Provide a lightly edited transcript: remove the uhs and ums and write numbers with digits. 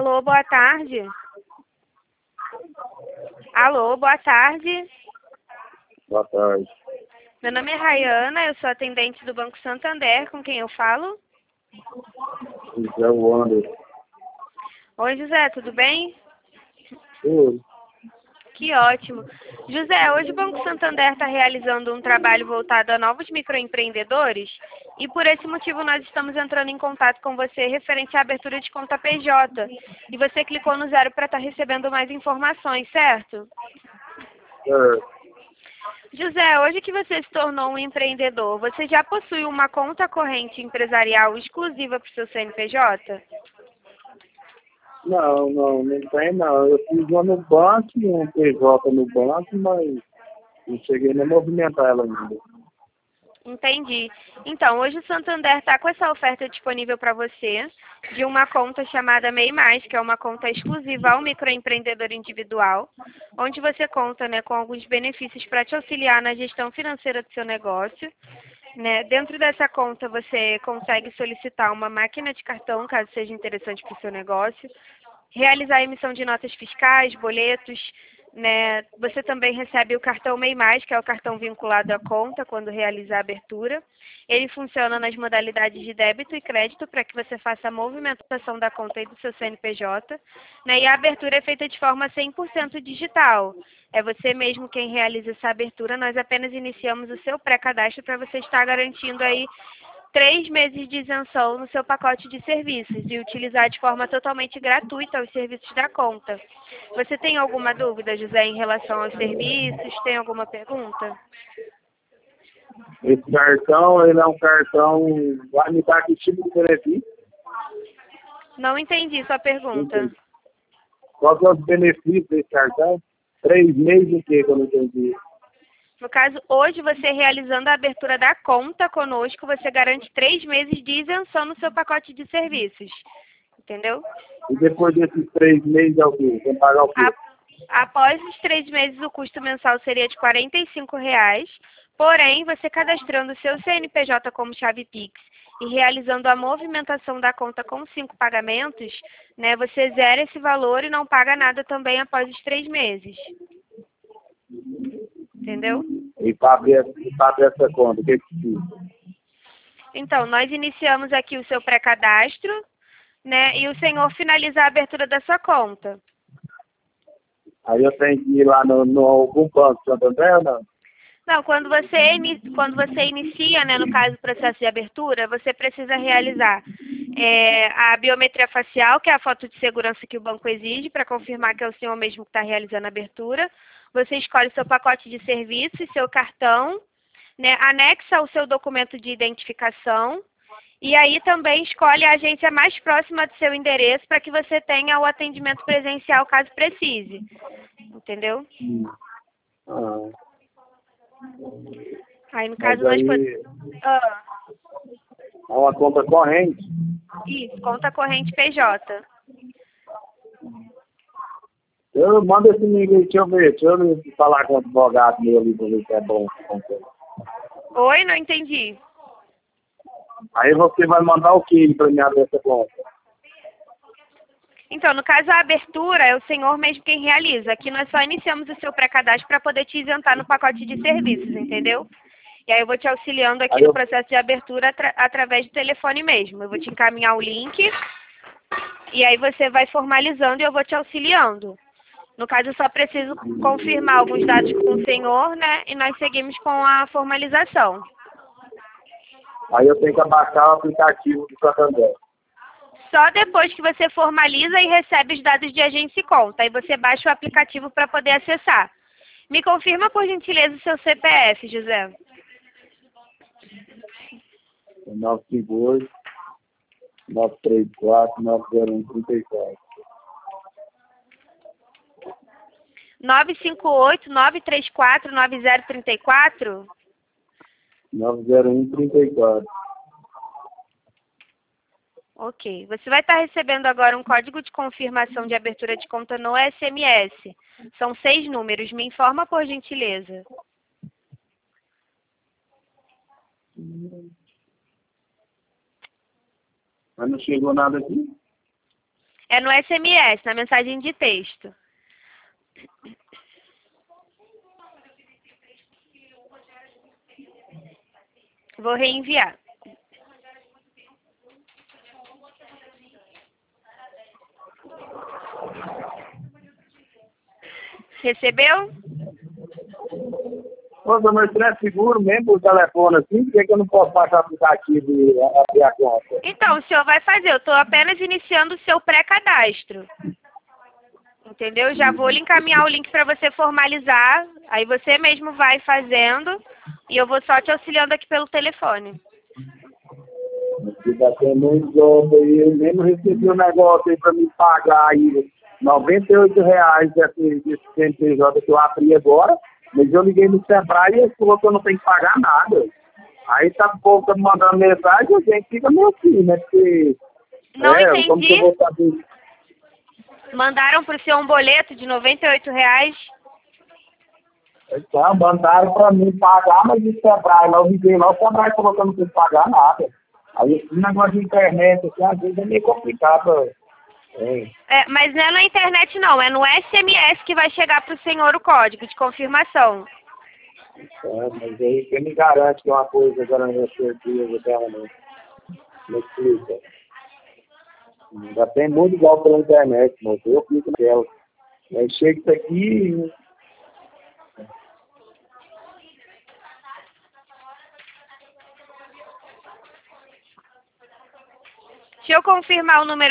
Alô, boa tarde. Alô, boa tarde. Boa tarde. Meu nome é Rayana, eu sou atendente do Banco Santander, com quem eu falo? José Wander. Oi, José, tudo bem? Oi. Que ótimo. José, hoje o Banco Santander está realizando um trabalho voltado a novos microempreendedores e por esse motivo nós estamos entrando em contato com você referente à abertura de conta PJ. E você clicou no 0 para estar recebendo mais informações, certo? José, hoje que você se tornou um empreendedor, você já possui uma conta corrente empresarial exclusiva para o seu CNPJ? Não tem não. Eu fiz uma no banco, um PJ no banco, mas não cheguei nem a movimentar ela ainda. Entendi. Então, hoje o Santander está com essa oferta disponível para você de uma conta chamada MEI+, que é uma conta exclusiva ao microempreendedor individual, onde você conta, né, com alguns benefícios para te auxiliar na gestão financeira do seu negócio. Né? Dentro dessa conta, você consegue solicitar uma máquina de cartão, caso seja interessante para o seu negócio, realizar a emissão de notas fiscais, boletos, né? Você também recebe o cartão MEI+, que é o cartão vinculado à conta quando realizar a abertura. Ele funciona nas modalidades de débito e crédito para que você faça a movimentação da conta e do seu CNPJ. Né? E a abertura é feita de forma 100% digital. É você mesmo quem realiza essa abertura, nós apenas iniciamos o seu pré-cadastro para você estar garantindo aí 3 meses de isenção no seu pacote de serviços e utilizar de forma totalmente gratuita os serviços da conta. Você tem alguma dúvida, José, em relação aos serviços? Tem alguma pergunta? Esse cartão, ele é um cartão, vai me dar que tipo de benefício? Não entendi sua pergunta. Qual que é os benefícios desse cartão? 3 meses o quê que eu não entendi? No caso, hoje você realizando a abertura da conta conosco, você garante 3 meses de isenção no seu pacote de serviços. Entendeu? E depois desses 3 meses é o quê? Tem que pagar o quê? Após os 3 meses, o custo mensal seria de R$ 45,00. Porém, você cadastrando o seu CNPJ como chave Pix e realizando a movimentação da conta com 5 pagamentos, né, você zera esse valor e não paga nada também após os 3 meses. Entendeu? E para abrir essa conta, o que precisa? Então, nós iniciamos aqui o seu pré-cadastro, né, e o senhor finaliza a abertura da sua conta. Aí eu tenho que ir lá no algum banco Santander ou não? Não, quando você inicia, né, no caso, o processo de abertura, você precisa realizar a biometria facial, que é a foto de segurança que o banco exige, para confirmar que é o senhor mesmo que está realizando a abertura. Você escolhe seu pacote de serviços, seu cartão, né, anexa o seu documento de identificação, e aí também escolhe a agência mais próxima do seu endereço para que você tenha o atendimento presencial caso precise. Entendeu? Ah. Aí, no Mas caso, nós podemos... é uma conta corrente? Isso, conta corrente PJ. Eu mando esse e-mail, deixa eu falar com o advogado meu ali para ver se é bom. Oi, não entendi. Aí você vai mandar o que para mim abrir essa conta? Então, no caso, a abertura é o senhor mesmo quem realiza. Aqui nós só iniciamos o seu pré-cadastro para poder te isentar no pacote de serviços, entendeu? E aí eu vou te auxiliando aqui no processo de abertura através do telefone mesmo. Eu vou te encaminhar o link e aí você vai formalizando e eu vou te auxiliando. No caso, eu só preciso confirmar alguns dados com o senhor, né? E nós seguimos com a formalização. Aí eu tenho que abaixar o aplicativo do Santander. Só depois que você formaliza e recebe os dados de agência e conta. Aí você baixa o aplicativo para poder acessar. Me confirma, por gentileza, o seu CPF, José. 958 934 90134. 958-934-9034? 90134. Ok. Você vai estar recebendo agora um código de confirmação de abertura de conta no SMS. São 6 números. Me informa, por gentileza. Mas não chegou nada aqui? É no SMS, na mensagem de texto. Vou reenviar. Recebeu? Ô, mas se é seguro mesmo por telefone assim, por que eu não posso baixar o aplicativo e abrir a conta? Então, o senhor vai fazer. Eu estou apenas iniciando o seu pré-cadastro. Entendeu? Já vou lhe encaminhar o link para você formalizar. Aí você mesmo vai fazendo. E eu vou só te auxiliando aqui pelo telefone. Porque tá tendo muito jogo aí, eu mesmo recebi um negócio aí pra me pagar aí R$ 98 desse CNPJ que eu abri agora, mas eu liguei no Sebrae e ele falou que eu não tenho que pagar nada. Aí tá o povo tá me mandando mensagem, a gente fica meio assim, né? Porque, Não como que eu entendi. vou saber? Mandaram para o senhor um boleto de R$ 98. Então, mandaram pra mim pagar, mas o Sebrae, lá eu liguei lá, o Sebrae falou que eu não tenho que pagar nada. Aí esse negócio de internet, assim, às vezes é meio complicado. Mas não é na internet não, é no SMS que vai chegar para o senhor o código de confirmação. Mas aí quem me garante que uma coisa agora não é certeza dela, não. Me explica. Já tem muito igual pela internet, moço. Eu clico nela. Aí chega isso aqui. Deixa eu confirmar o número